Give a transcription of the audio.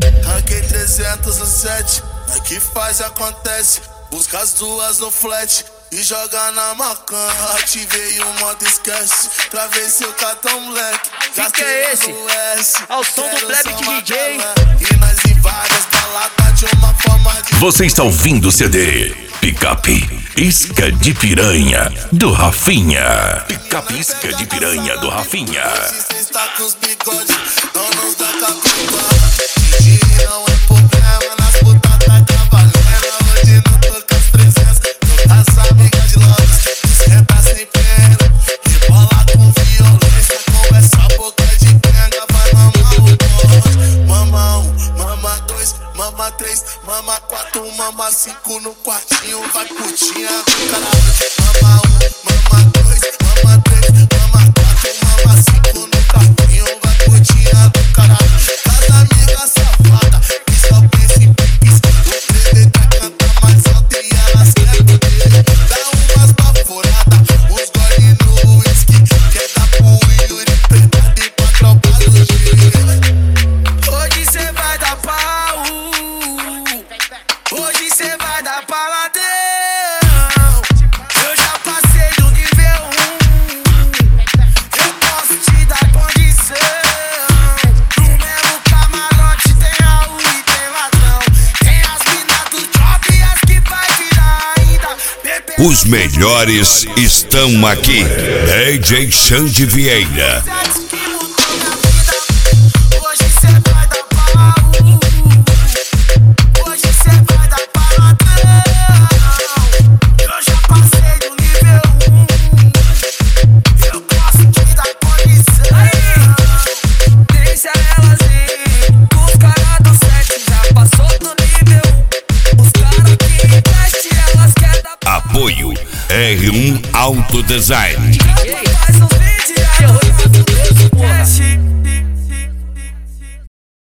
Ranquei 307, é que faz e acontece. Busca as duas no flat e joga na macan. Ativei o modo esquece, travei seu cartão moleque. Que é esse? Ao som do Black DJ. E nas várias baladas de uma forma de... Você está ouvindo o CD Picape Isca de Piranha do Rafinha. Picape Isca de Piranha do Rafinha. Você está com os bigodes, donos da capitã. E não é problema, nas putas tá trabalhando. Hoje não tô com as 300, tô com as amigas de Londres. Esquenta sem pena, rebola com violência. Com essa boca de quenga, vai mamar o bonde. Mama 1, mama 2, mama 3, mama 4, mama 5 no quartinho. Vai putinha do caralho. Mama 1, mama 2, mama 3, mama 4, mama 5 no quartinho. Vai putinha do caralho. As amigas safadas que só pensa em pipis. O bebê quer cantar mais alto e elas querem beber. Dá umas baforadas, uns gole no whisky. Quer dar pro Yuri, verdade pra tropa do G. Hoje cê vai dar pau, hoje cê vai dar paladão. Eu já passei do nível 1, eu posso te dar condição. No mesmo camarote tem Raul e tem ladrão. Tem as minas do drop e as que vai virar ainda. Os melhores estão aqui. DJ Xande Vieira. Hoje cê vai dar pau, hoje cê vai dar paladão. Eu já passei do nível 1, eu posso te dar condição. Deixa elas ir, os caras do 7 já passou do nível 1. Os caras que investe, elas querem dar. Apoio R1 Auto Design.